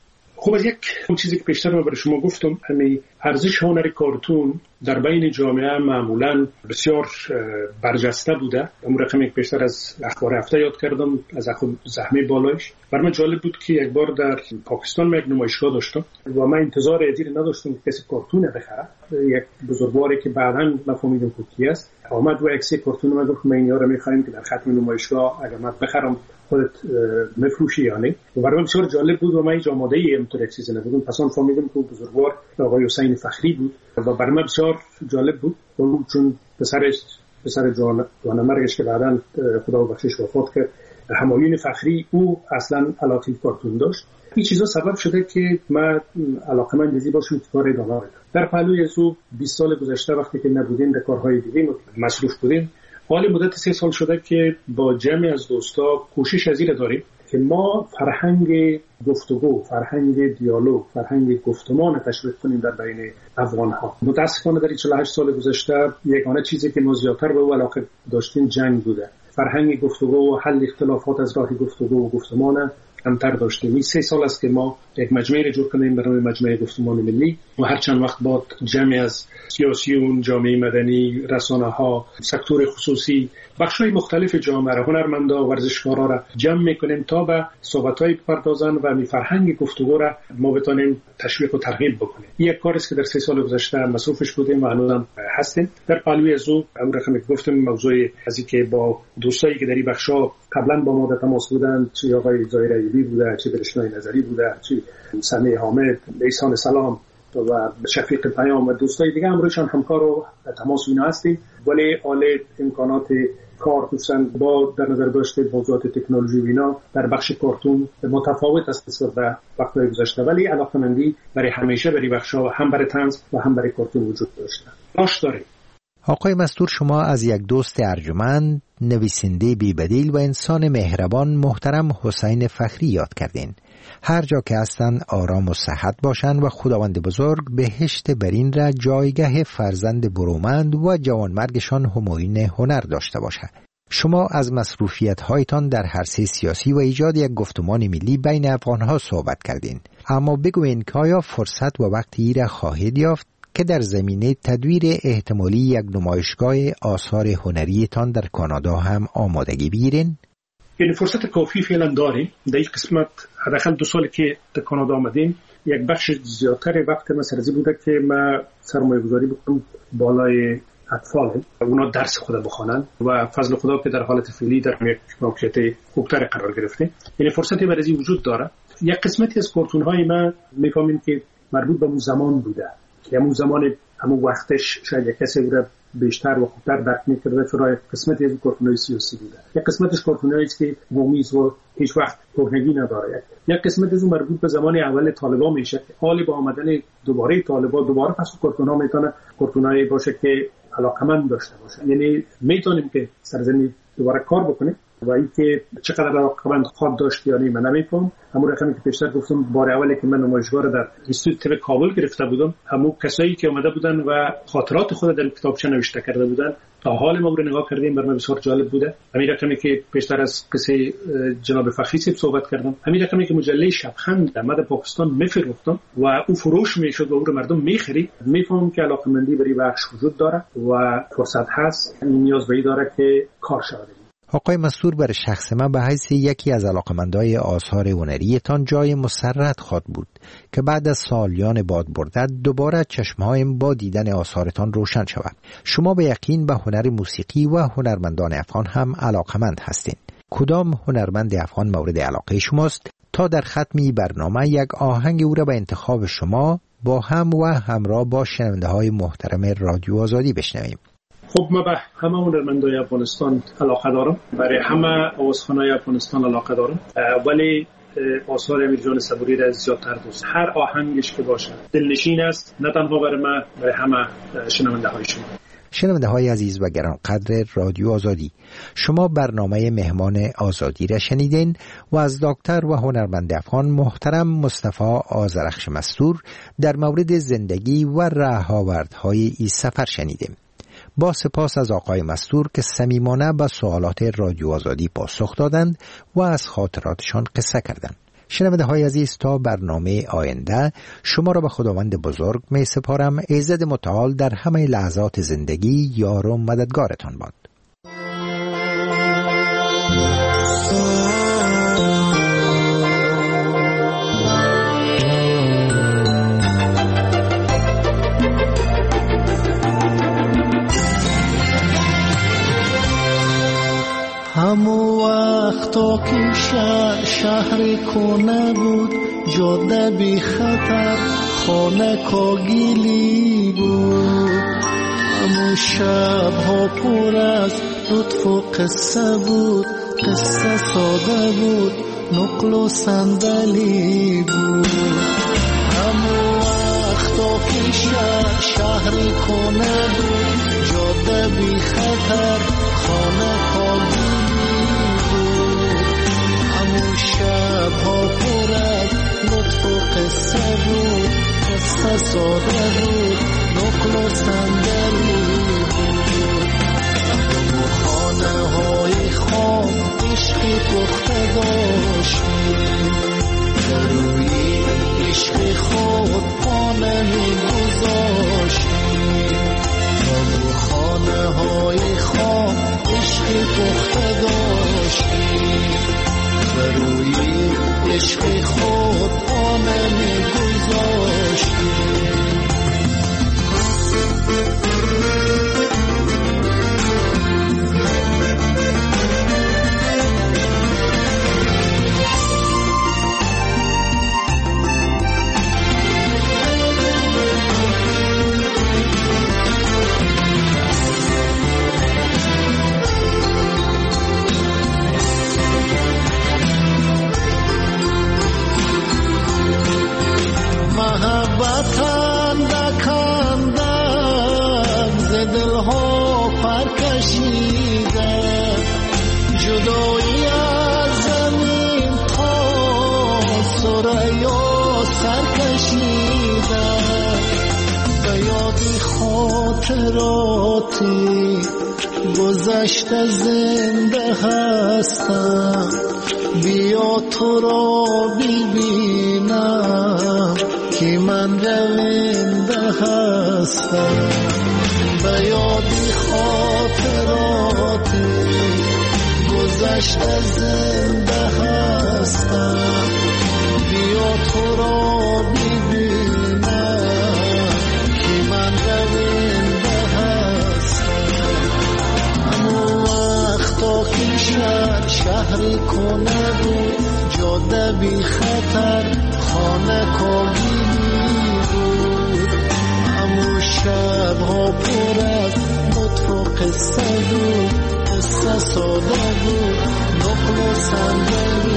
خب از یک چیزی که پیشتر من برای شما گفتم، همین ارزش هنر کارتون در بین جامعه معمولا بسیار برجسته بوده. اون رقمی که پیشتر از اخبار هفته یاد کردم از زحمه بالایش، برای من جالب بود که یک بار در پاکستان من یک نمایشگاه داشتم و من انتظار ادیر نداشتم که کسی کارتون بخره. یک بزرگواری که بعداً مفهومیدم که کی است آمد و عکس کارتون من گفت ما اینا رو می‌خوایم که در ختم نمایشگاه اگر من بخرم خودت مفروشی یا نه. و برای من بسیار جالب بود و من هیچ آماده‌ای اینطور چیزی نبودم. پس اون فهمیدم که بزرگوار آقای حسین فخری بود و برای من بسیار جالب بود چون پسر جوانمرگش که بعداً خدا بخشش وفات کرد، همایون فخری، او اصلا علاقه کارتون داشت. این چیزا سبب شده که من علاقه‌مند باشم که کار ادامه بدم. در پهلوی از او 20 سال گذشته وقتی که نبودیم در کارهای دیگه مصروف بودیم، حال مدت 3 سال شده که با جمعی از دوستا کوشش از این داریم که ما فرهنگ گفتگو، فرهنگ دیالوگ، فرهنگ گفتمان تشویق کنیم در بین افغان‌ها. متأسفانه در 48 سال گذشته یگانه چیزی که ما زیادتر به او علاقه داشتیم جنگ بوده. فرهنگ گفتگو و حل اختلافات از راه گفتگو و گفتمان کمتر داشتیم. این 3 سال است که ما یک مجموعه را جور کنیم برای مجموعه گفتمان ملی و هر چند وقت بعد جمعی از سیاسیون، جامعه مدنی، رسانه‌ها، سکتور خصوصی، بخش‌های مختلف جامعه را، هنرمندا و ورزشکارا را جمع می‌کنیم تا به صحبت‌های بپردازن و می فرهنگ گفتگو را ما بتونیم تشویق و ترغیب بکنیم. این یک کاری است که در 3 سال گذشته مصروفش بودیم و هنوزم هستیم. در پهلوی از او اون رقمی که گفتم موضوع از اینکه با دوستایی که در این بخشا قبلا با ما در تماس بودن، چه آقای ظاهر ایوبی بوده، چه برشنای نظری بوده، چه سمیع حامد، احسان سلام و شفیق پیام و دوستای دیگه امروزشان همکار و تماس اینا هستیم، ولی حال امکانات کار دوستان با در نظر داشته موضوعات تکنولوژی و اینا در بخش کارتون متفاوت است نسبت به وقت‌های گذشته، ولی علاقه‌مندی برای همیشه برای بخش‌ها هم برای طنز و هم برای کارتون وجود داشته. باش داره. آقای مستور، شما از یک دوست ارجمند، نویسنده بی‌بدیل و انسان مهربان محترم حسین فخری یاد کردین. هر جا که هستن آرام و صحت باشن و خداوند بزرگ بهشت برین را جایگاه فرزند برومند و جوانمرگشان همایون هنر داشته باشه. شما از مصروفیت‌هایتان در عرصه سیاسی و ایجاد یک گفتمان ملی بین افغان‌ها صحبت کردین، اما بگوین که آیا فرصت و وقتی را خواهید یافت که در زمینه تدویر احتمالی یک نمایشگاه آثار هنریتان در کانادا هم آمادگی بگیرین؟ یعنی فرصت کافی فعلا داریم. در این قسمت حداقل 2 سال که در کانادا آمدیم، یک بخش زیادتر وقت ما سرزی بوده که ما سرمایه گذاری بکنم بالای اطفال، اونا درس خود بخوانن و فضل خدا که در حالت فعلی در یک موقعیت خوبتر قرار گرفته. یعنی فرصتی برای وجود داره. یک قسمتی از کارتون های ما میفهمیم که مربوط به اون زمان بوده که همون زمان همون وقتش شاید کسی رو بیشتر و خوبتر درک می‌کرده، چرا قسمتی از کارتون‌های سیاسی بوده، یک قسمتش کارتونایی است که مومیز و هیچ وقت کهنگی نداره، یک قسمت از اون مربوط به زمان اول طالبان میشه که حال با آمدن دوباره طالبان دوباره پس کارتون‌ها میتونه کارتونایی باشه که علاقمند داشته باشه، یعنی میتونیم که سرزمین دوباره کار بکنیم و اینکه چقدر علاقمند خود داشت یا نه من نمی‌فهمم. همون رقمی که پیشتر گفتم بار اولی که من نمایشگاه در اینستیتوت کابل گرفته بودم، همون کسایی که اومده بودن و خاطرات خود در کتابچه نوشته کرده بودن تا حال ما رو نگاه کردیم، برام بسیار جالب بوده. همین رقمی که پیشتر از قصه جناب فخری صحبت کردم، همین رقمی که مجله شبخند در پاکستان میفروختم و اون فروش میشد و اون رو مردم میخرید، میفهمم که علاقمندی برای بخش وجود داره و فرصت هست، نیاز به این داره که کار شود. آقای مستور، برای شخص من به حیث یکی از علاقمندای آثار هنریتان جای مسرت خواهد بود که بعد از سالیان باد برده دوباره چشمهایم با دیدن آثارتان روشن شود. شما به یقین به هنر موسیقی و هنرمندان افغان هم علاقمند هستین. کدام هنرمند افغان مورد علاقه شماست تا در ختمی برنامه یک آهنگ او را به انتخاب شما با هم و همراه با شنونده‌های محترم رادیو آزادی بشنویم؟ خب ما به همه هنرمندای افغانستان علاقه دارم، برای همه آوازخوانای افغانستان علاقه دارم، ولی آثار امیر جان صبوری را زیادتر دوست. هر آهنگش که باشه دلنشین است، نه تنها برای ما، برای همه شنونده های شما. شنونده های عزیز و گرانقدر رادیو آزادی، شما برنامه مهمان آزادی را شنیدین و از دکتر و هنرمند افغان محترم مصطفی آذرخش مستور در مورد زندگی و راه‌آوردهای این سفر شنیدیم. با سپاس از آقای مستور که صمیمانه به سوالات رادیو آزادی پاسخ دادند و از خاطراتشان قصه کردند. شنونده های عزیز، تا برنامه آینده شما را به خداوند بزرگ می سپارم. ایزد متعال در همه لحظات زندگی یار و مددگارتان باد. همو وقتا که شهر کنه بود، جاده بی خطر، خانه کاگیلی بود. همو شبها پر از لطف و قصه بود، قصه ساده بود، نقل و صندلی بود. همو وقتا که شهر کنه بود، جاده بی خطر، خانه کاگیلی بود. همو شبها پر از لطف و قصه بود، قصه ساده بود، نقل و صندلی بود. همو خانه های خام عشقی پخته داشتیم، روی عشق خود پانه می گذاشتیم. همو خانه های خام عشقی پخته داشتیم، روی عشق خود پانه می گذاشتیم. جدایی از زمین تا سریا سر کشیده، به یادی خاطراتی گذشته زنده هستم. بیا تو را ببینم که من رونده هستم. به یادی خاطراتی گذشته زنده هستم. بیا تو را ببینم که من رونده هستم. همو وقتا که شهر کنه بود، جاده بی خطر، خانه کاگیلی بود. همو شبها پر از لطف و قصه بود، قصه ساده بود، نقل و صندلی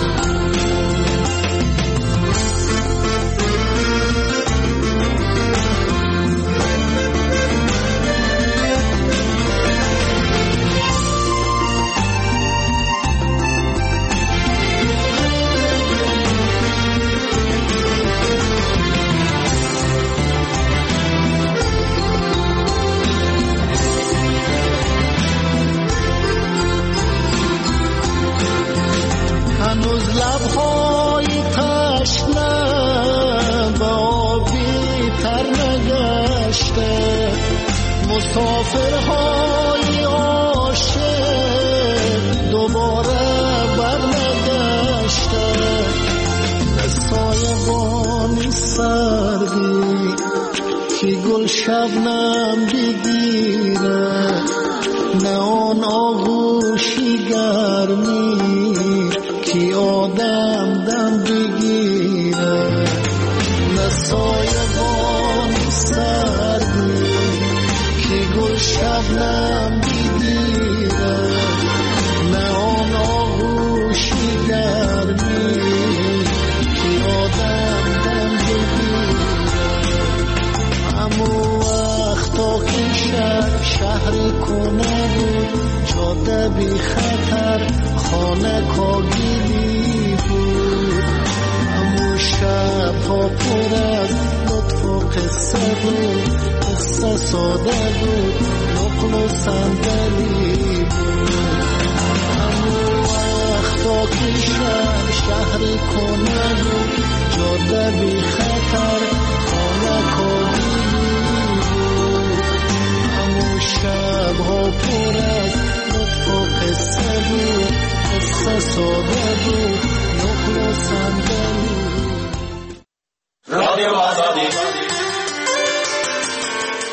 هنوز لبهای تشنه به آبی تر نگشته، مسافرهای عاشق دوباره برنگشته. سایبانی سردی که گل شبنم بگیره، نه آن آغوشی گرمی که آدم دم بگیره. نه سایبانی سردی که گل شبنم بگیره، نه آن آغوشی گرمی که آدم دم بگیره. همو وقتا که شهر کنه بود، جاده بی خطر، خانه کاگیلی بود. همو شبها پر از لطف و قصه بود، قصه ساده بود، نقل و صندلی بود. همو وقت ساکشم شهر کنه بود جاده بی خطر خانه کابلی بود همون شب ها پر از لطف و قصه بود قصه ساده بود نقل و صندلی رادیو آزادی